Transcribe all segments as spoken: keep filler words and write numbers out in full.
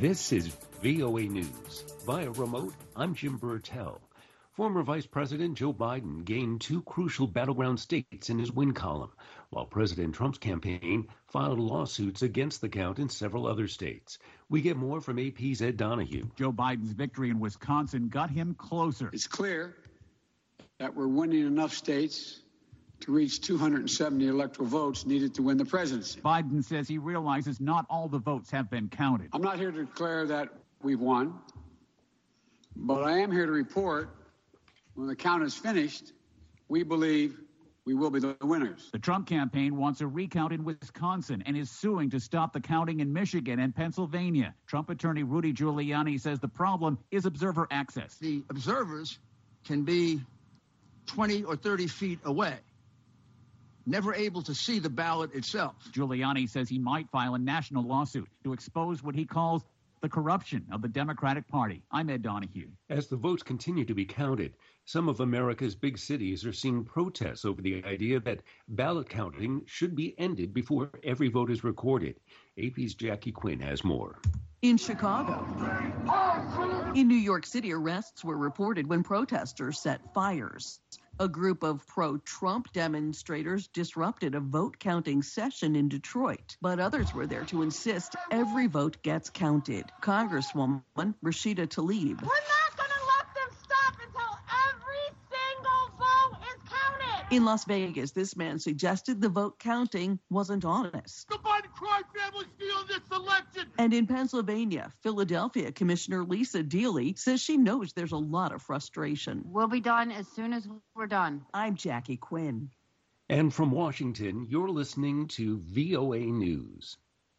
This is V O A News. Via remote, I'm Jim Burtell. Former Vice President Joe Biden gained two crucial battleground states in his win column, while President Trump's campaign filed lawsuits against the count in several other states. We get more from A P's Ed Donahue. Joe Biden's victory in Wisconsin got him closer. It's clear that we're winning enough states to reach two hundred seventy electoral votes needed to win the presidency. Biden says he realizes not all the votes have been counted. I'm not here to declare that we've won, but I am here to report when the count is finished, we believe we will be the winners. The Trump campaign wants a recount in Wisconsin and is suing to stop the counting in Michigan and Pennsylvania. Trump attorney Rudy Giuliani says the problem is observer access. The observers can be twenty or thirty feet away, never able to see the ballot itself. Giuliani says he might file a national lawsuit to expose what he calls the corruption of the Democratic Party. I'm Ed Donahue. As the votes continue to be counted, some of America's big cities are seeing protests over the idea that ballot counting should be ended before every vote is recorded. A P's Jackie Quinn has more. In Chicago. In New York City, arrests were reported when protesters set fires. A group of pro-Trump demonstrators disrupted a vote-counting session in Detroit, but others were there to insist every vote gets counted. Congresswoman Rashida Tlaib. We're not going to let them stop until every single vote is counted. In Las Vegas, this man suggested the vote counting wasn't honest. The Biden crime family stealing this election. And in Pennsylvania, Philadelphia Commissioner Lisa Deeley says she knows there's a lot of frustration. We'll be done as soon as we're done. I'm Jackie Quinn. And from Washington, you're listening to V O A News.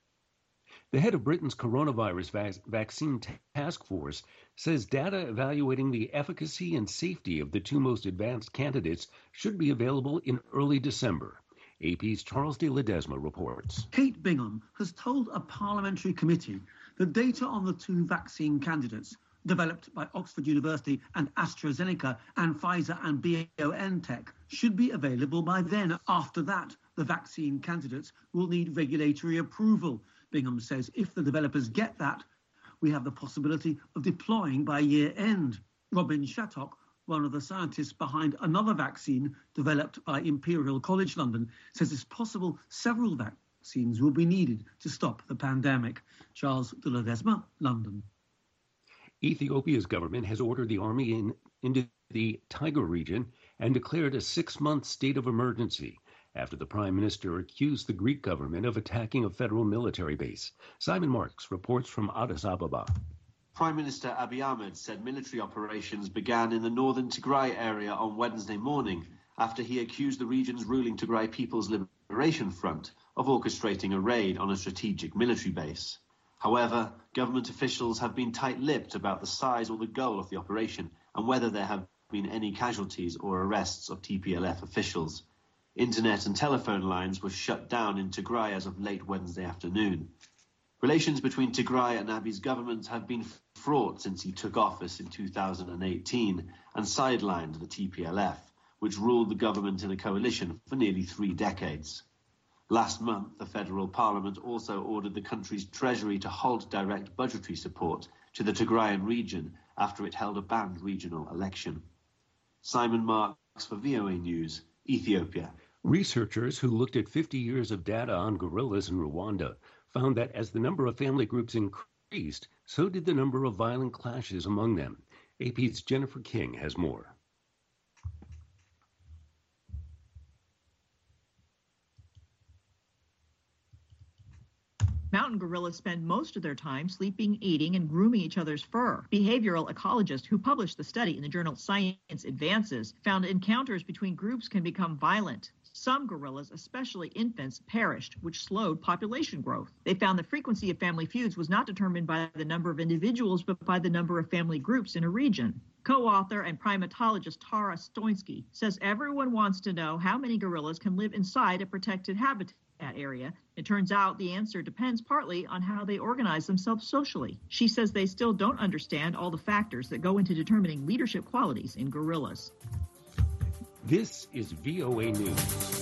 The head of Britain's coronavirus vac- vaccine task force says data evaluating the efficacy and safety of the two most advanced candidates should be available in early December. A P's Charles de Ledesma reports. Kate Bingham has told a parliamentary committee that data on the two vaccine candidates developed by Oxford University and AstraZeneca and Pfizer and BioNTech should be available by then. After that, the vaccine candidates will need regulatory approval. Bingham says if the developers get that, we have the possibility of deploying by year end. Robin Shattock, one of the scientists behind another vaccine developed by Imperial College London, says it's possible several vaccines will be needed to stop the pandemic. Charles de Ledesma, London. Ethiopia's government has ordered the army in, into the Tigray region and declared a six-month state of emergency after the prime minister accused the Greek government of attacking a federal military base. Simon Marks reports from Addis Ababa. Prime Minister Abiy Ahmed said military operations began in the northern Tigray area on Wednesday morning after he accused the region's ruling Tigray People's Liberation Front of orchestrating a raid on a strategic military base. However, government officials have been tight-lipped about the size or the goal of the operation and whether there have been any casualties or arrests of T P L F officials. Internet and telephone lines were shut down in Tigray as of late Wednesday afternoon. Relations between Tigray and Abiy's government have been fraught since he took office in two thousand eighteen and sidelined the T P L F, which ruled the government in a coalition for nearly three decades. Last month, the federal parliament also ordered the country's treasury to halt direct budgetary support to the Tigrayan region after it held a banned regional election. Simon Marks for V O A News, Ethiopia. Researchers who looked at fifty years of data on guerrillas in Rwanda found that as the number of family groups increased, so did the number of violent clashes among them. A P's Jennifer King has more. Mountain gorillas spend most of their time sleeping, eating, and grooming each other's fur. Behavioral ecologists who published the study in the journal Science Advances found encounters between groups can become violent. Some gorillas, especially infants, perished, which slowed population growth. They found the frequency of family feuds was not determined by the number of individuals, but by the number of family groups in a region. Co-author and primatologist Tara Stoinski says everyone wants to know how many gorillas can live inside a protected habitat area. It turns out the answer depends partly on how they organize themselves socially. She says they still don't understand all the factors that go into determining leadership qualities in gorillas. This is V O A News.